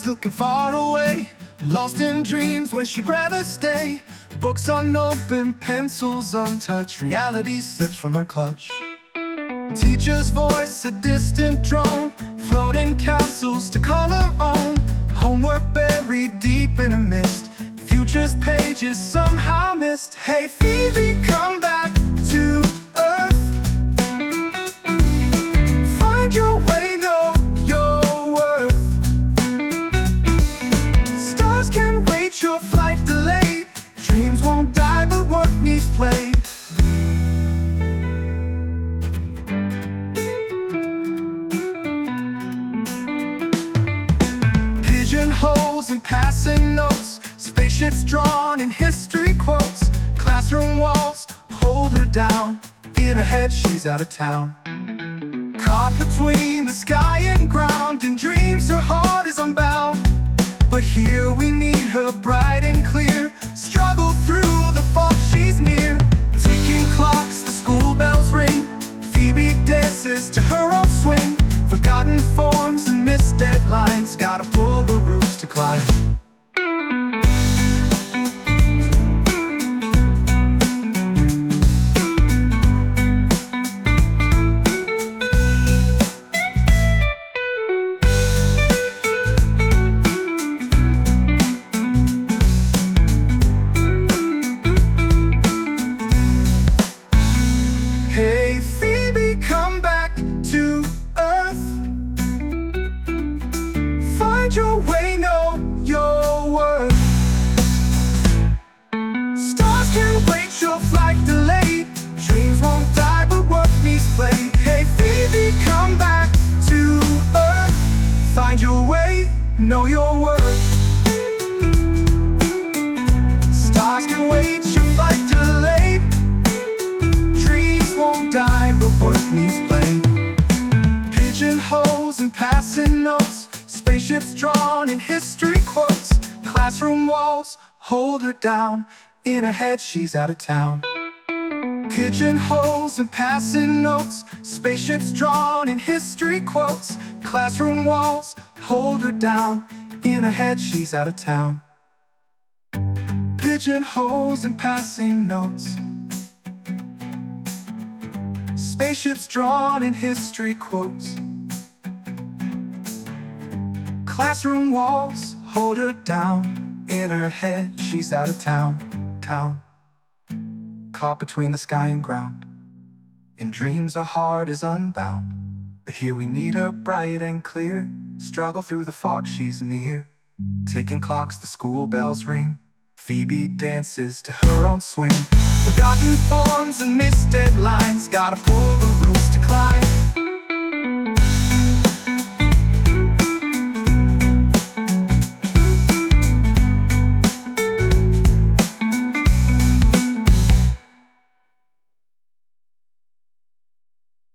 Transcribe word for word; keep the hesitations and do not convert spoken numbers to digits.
looking far away, lost in dreams when she'd rather stay. Books unopened, pencils untouched, reality slips from her clutch. Teacher's voice, a distant drone, floating castles to call her own. Homework buried deep in a mist, future's pages somehow missed. Hey Phoebe, come back to earth. Find your way, know your worth. Stars can wait, your flight delayed. Dreams won't die, but work needs play. Pigeonholes and passing notes, spaceships drawn in history quotes. Classroom walls hold her down, in her head she's out of town. Caught between the sky and ground, in dreams her heart is unbound. But here we need her bright and clear, struggle through the fog she's near. Ticking clocks, the school bells ring, Phoebe dances to her own swing. Forgotten forms and missed deadlines, gotta pull the roots to climb. Hey Phoebe, come back to earth. Find your way, know your worth. Stars can wait, your flight delayed. Dreams won't die, but work needs play. Hey Phoebe, come back to earth. Find your way, know your worth. Stars can wait, your flight delayed. Dreams won't die, but work needs play. Pigeonholes and passing notes, spaceships drawn in history quotes. Classroom walls hold her down, in her head she's out of town. Pigeonholes and passing notes, spaceships drawn in history quotes. Classroom walls hold her down, in her head she's out of town. Pigeonholes and passing notes, spaceships drawn in history quotes. Classroom walls hold her down, in her head she's out of town, town. Caught between the sky and ground, in dreams her heart is unbound. But here we need her bright and clear, struggle through the fog she's near. Ticking clocks, the school bells ring, Phoebe dances to her own swing. Forgotten forms and missed deadlines, gotta pull the roots to climb.